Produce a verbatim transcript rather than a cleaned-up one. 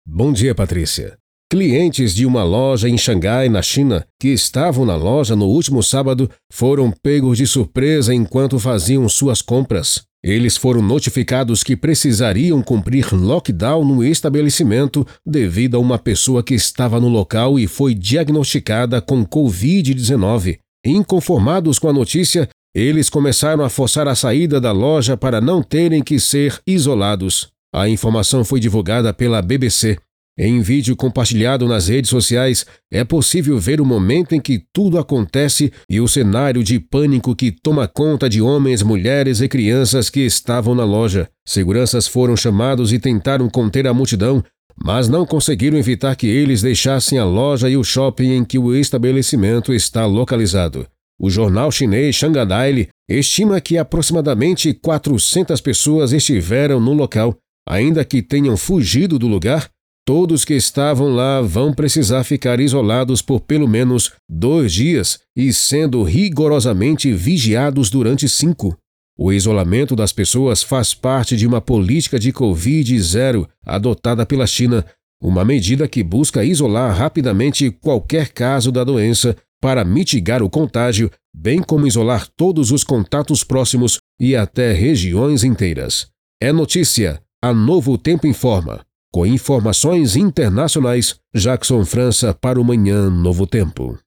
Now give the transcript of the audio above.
Bom dia, Patrícia. Clientes de uma loja em Xangai, na China, que estavam na loja no último sábado, foram pegos de surpresa enquanto faziam suas compras. Eles foram notificados que precisariam cumprir lockdown no estabelecimento devido a uma pessoa que estava no local e foi diagnosticada com covid dezenove. Inconformados com a notícia, eles começaram a forçar a saída da loja para não terem que ser isolados. A informação foi divulgada pela B B C. Em vídeo compartilhado nas redes sociais, é possível ver o momento em que tudo acontece e o cenário de pânico que toma conta de homens, mulheres e crianças que estavam na loja. Seguranças foram chamados e tentaram conter a multidão, mas não conseguiram evitar que eles deixassem a loja e o shopping em que o estabelecimento está localizado. O jornal chinês Shanghai Daily estima que aproximadamente quatrocentas pessoas estiveram no local. Ainda que tenham fugido do lugar, todos que estavam lá vão precisar ficar isolados por pelo menos dois dias e sendo rigorosamente vigiados durante cinco. O isolamento das pessoas faz parte de uma política de covid zero adotada pela China, uma medida que busca isolar rapidamente qualquer caso da doença para mitigar o contágio, bem como isolar todos os contatos próximos e até regiões inteiras. É notícia. A Novo Tempo informa. Com informações internacionais, Jackson França para o Manhã Novo Tempo.